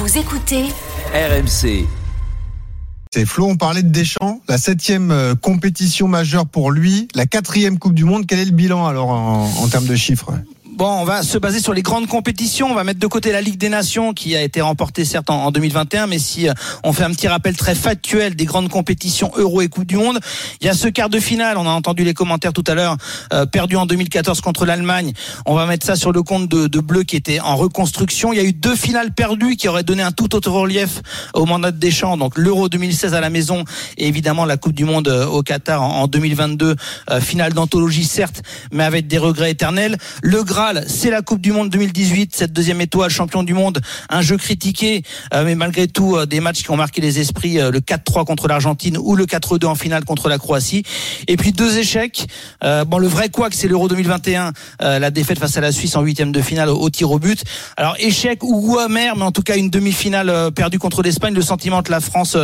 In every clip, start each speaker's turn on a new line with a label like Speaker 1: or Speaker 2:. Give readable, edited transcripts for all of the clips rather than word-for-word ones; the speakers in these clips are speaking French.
Speaker 1: Vous écoutez
Speaker 2: RMC.
Speaker 3: C'est Flo, on parlait de Deschamps, la 7e compétition majeure pour lui, la 4e Coupe du Monde. Quel est le bilan alors en termes de chiffres ?
Speaker 4: Bon, on va se baser sur les grandes compétitions. On va mettre de côté la Ligue des Nations qui a été remportée certes en 2021, mais si on fait un petit rappel très factuel des grandes compétitions Euro et Coupe du Monde, il y a ce quart de finale, on a entendu les commentaires tout à l'heure, perdu en 2014 contre l'Allemagne. On va mettre ça sur le compte de Bleu qui était en reconstruction. Il y a eu 2 finales perdues qui auraient donné un tout autre relief au mandat de Deschamps. Donc l'Euro 2016 à la maison et évidemment la Coupe du Monde au Qatar en 2022. Finale d'anthologie certes, mais avec des regrets éternels. Le Graal, c'est la Coupe du Monde 2018, cette 2e étoile, champion du monde, un jeu critiqué, mais malgré tout des matchs qui ont marqué les esprits, le 4-3 contre l'Argentine ou le 4-2 en finale contre la Croatie. Et puis 2 échecs. Le vrai couac, c'est l'Euro 2021, la défaite face à la Suisse en 8e de finale au tir au but. Alors échec ou goût amer, mais en tout cas une demi-finale perdue contre l'Espagne. Le sentiment que la France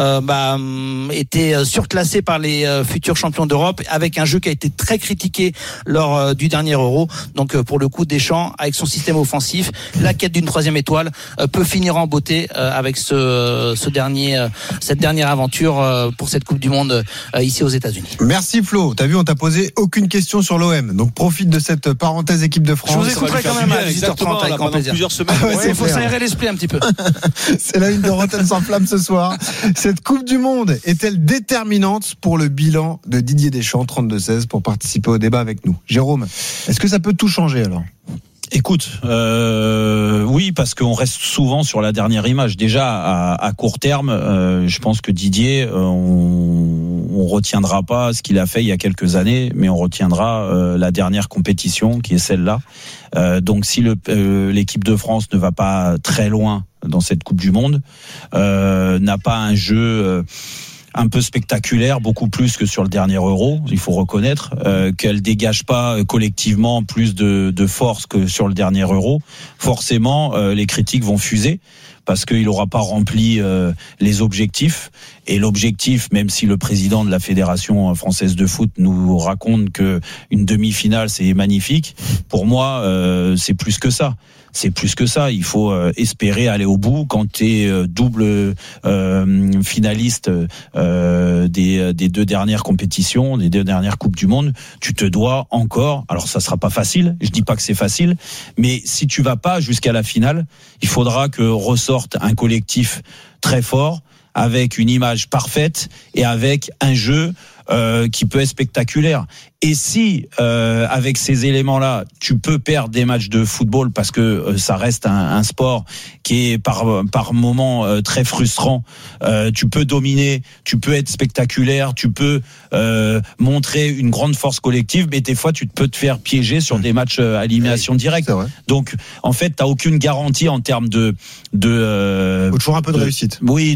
Speaker 4: était surclassée par les futurs champions d'Europe, avec un jeu qui a été très critiqué lors du dernier Euro. Donc pour le coup, Deschamps, avec son système offensif, la quête d'une 3e étoile peut finir en beauté avec cette dernière aventure pour cette Coupe du Monde ici aux États-Unis.
Speaker 3: Merci Flo. T'as vu, on t'a posé aucune question sur l'OM. Donc profite de cette parenthèse équipe de France.
Speaker 4: Je vous écouterai quand même à 18h30 avec grand plaisir.
Speaker 5: Plusieurs semaines.
Speaker 4: Il faut s'aérer l'esprit un petit peu.
Speaker 3: C'est la une de Rotten sans flamme ce soir. Cette Coupe du Monde est-elle déterminante pour le bilan de Didier Deschamps, 32-16, pour participer au débat avec nous? Jérôme, est-ce que ça peut tout changer alors?
Speaker 6: Écoute, oui, parce qu'on reste souvent sur la dernière image. Déjà, à court terme, je pense que Didier, on retiendra pas ce qu'il a fait il y a quelques années, mais on retiendra la dernière compétition qui est celle-là. Donc, si l'équipe de France ne va pas très loin dans cette Coupe du Monde, n'a pas un jeu un peu spectaculaire, beaucoup plus que sur le dernier Euro, il faut reconnaître, qu'elle dégage pas collectivement plus de force que sur le dernier Euro, forcément les critiques vont fuser parce qu'il n'aura pas rempli les objectifs. Et l'objectif, même si le président de la Fédération française de foot nous raconte que une demi-finale c'est magnifique, pour moi c'est plus que ça. C'est plus que ça. Il faut espérer aller au bout. Quand tu es double finaliste des 2 dernières compétitions, des 2 dernières Coupes du Monde, tu te dois encore. Alors ça sera pas facile. Je dis pas que c'est facile, mais si tu vas pas jusqu'à la finale, il faudra que ressorte un collectif très fort, avec une image parfaite et avec un jeu qui peut être spectaculaire. Et si avec ces éléments-là, tu peux perdre des matchs de football parce que ça reste un sport qui est par moments très frustrant, tu peux dominer, tu peux être spectaculaire, tu peux montrer une grande force collective, mais des fois tu peux te faire piéger sur des matchs à élimination directe. Donc en fait, t'as aucune garantie en termes de
Speaker 3: faut toujours un peu de réussite.
Speaker 6: Oui,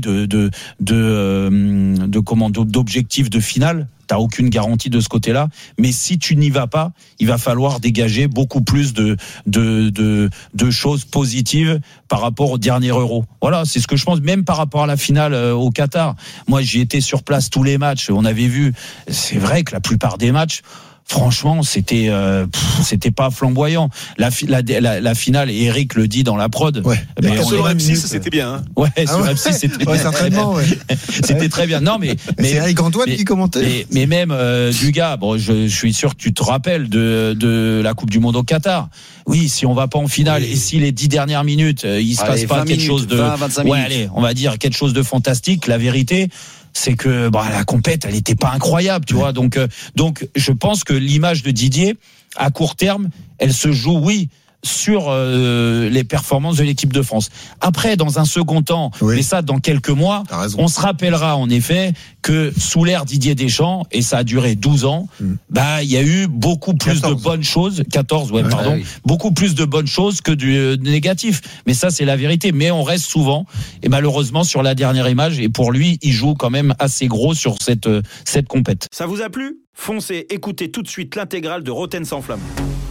Speaker 6: d'objectifs de finale. T'as aucune garantie de ce côté-là, mais si tu n'y vas pas, il va falloir dégager beaucoup plus de choses positives par rapport au dernier Euro. Voilà, c'est ce que je pense, même par rapport à la finale au Qatar. Moi, j'y étais sur place tous les matchs, on avait vu, c'est vrai que la plupart des matchs, franchement, c'était pas flamboyant. La finale, et Eric le dit dans la prod.
Speaker 3: Ouais.
Speaker 5: Mais sur M6, c'était bien. Hein.
Speaker 6: Ouais, sur M6, c'était bien.
Speaker 3: Certainement, ouais.
Speaker 6: C'était très bien. Non, mais
Speaker 3: c'est Eric Antoine qui commentait.
Speaker 6: Mais même Dugas, bon, je suis sûr que tu te rappelles de la Coupe du Monde au Qatar. Oui, si on va pas en finale et si les 10 dernières minutes, il se passe pas quelque chose de
Speaker 5: 25 minutes.
Speaker 6: Allez, on va dire quelque chose de fantastique, la vérité, c'est que la compète, elle était pas incroyable, tu vois. Donc je pense que l'image de Didier à court terme, elle se joue sur les performances de l'équipe de France. Après, dans un second temps, mais ça dans quelques mois, on se rappellera en effet que sous l'ère Didier Deschamps, et ça a duré 12 ans, il y a eu beaucoup plus 14. De bonnes choses, 14, beaucoup plus de bonnes choses que du négatif. Mais ça, c'est la vérité. Mais on reste souvent, et malheureusement, sur la dernière image, et pour lui, il joue quand même assez gros sur cette compète.
Speaker 7: Ça vous a plu ? Foncez, écoutez tout de suite l'intégrale de Rotten sans flamme.